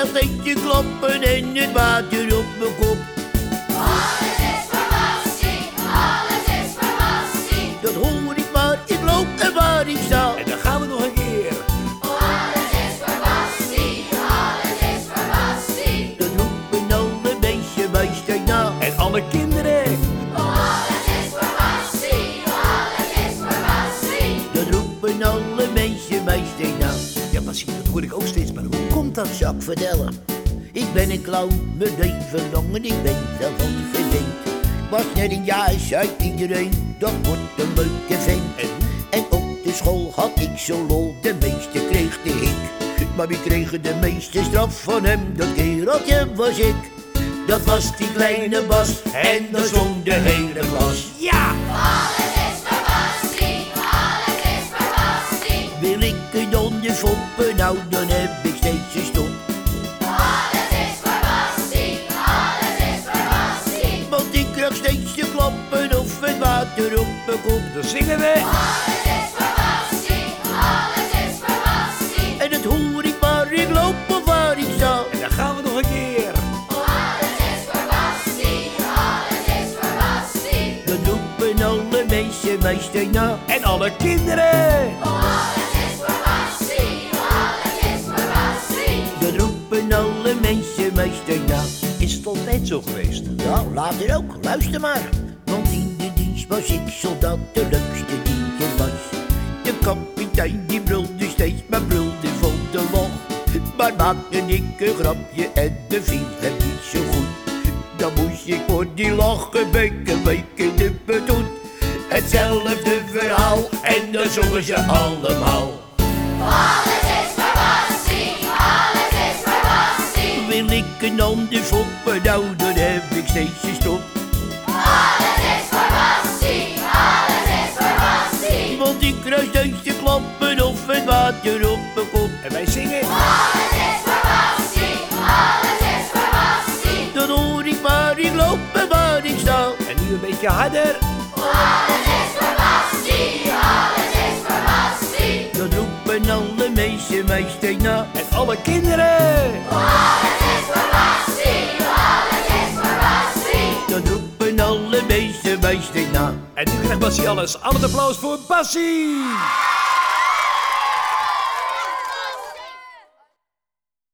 nog steeds kloppen en het water op mijn kop. Alles is verrassing, alles is verrassing. Dat hoor ik maar, ik loop en waar ik sta. En dan gaan we nog een keer. Alles is verrassing, alles is verrassing. Dat roepen alle mensen mij steeds na. En alle kinderen. Alles is verrassing, alles is verrassing. Dat roepen alle mensen mij steeds na. Ja, Bassie, dat hoor ik ook steeds. Maar hoe komt dat? Zal ik vertellen? Ik ben een clown, mijn leven lang en ik ben zelf wat gewend. Ik was net een jaar, zei iedereen, dat wordt een leuke vent. En op de school had ik zo lol, de meeste kreeg de hik. Maar wie kreeg de meeste straf van hem, dat kereltje was ik. Dat was die kleine Bas, en dan zong de hele klas. Ja! Alles is verrassing, alles is verrassing. Wil ik een onder foppen, nou dan heb ik steeds een stop. Alles is verrassing, alles is verrassing. Want ik krijg steeds de klappen of het water op mijn kop. Dan zingen we. Alles is verrassing, alles is verrassing. En het hoor ik waar ik loop of waar ik sta. En dan gaan we nog een keer. Alles is verrassing, alles is verrassing. Dan roepen alle mensen mij steeds na. En alle kinderen. Alles is verrassing, alles is verrassing. Dan roepen alle mensen mij steeds na. Is het altijd zo geweest? Nou, later ook, luister maar. Want in de dienst was ik soldaat, de leukste die er was. De kapitein die brulde steeds, maar brulde vol de lach. Maar maakte ik een grapje en de viel hem niet zo goed. Dan moest ik voor die lachen weken de bedoet. Hetzelfde verhaal en dan zongen ze allemaal. Alles is verrassing, alles is verrassing. Wil ik een ander foppen, nou dan heb ik steeds een stop. Alles is verrassing, alles is verrassing. Want ik kruis steeds de klappen of het water op mijn kop. En wij zingen. Alles is verrassing, alles is verrassing. Dan hoor ik waar ik loop en waar ik sta. En nu een beetje harder. Alles is verrassing, alles is verrassing. Dan roepen alle mensen mij steeds na. En alle kinderen. Alles is verrassing, alles is verrassing. Dan roepen alle mensen mij steeds na. En nu krijgt Bassie alles. Al het applaus voor Bassie.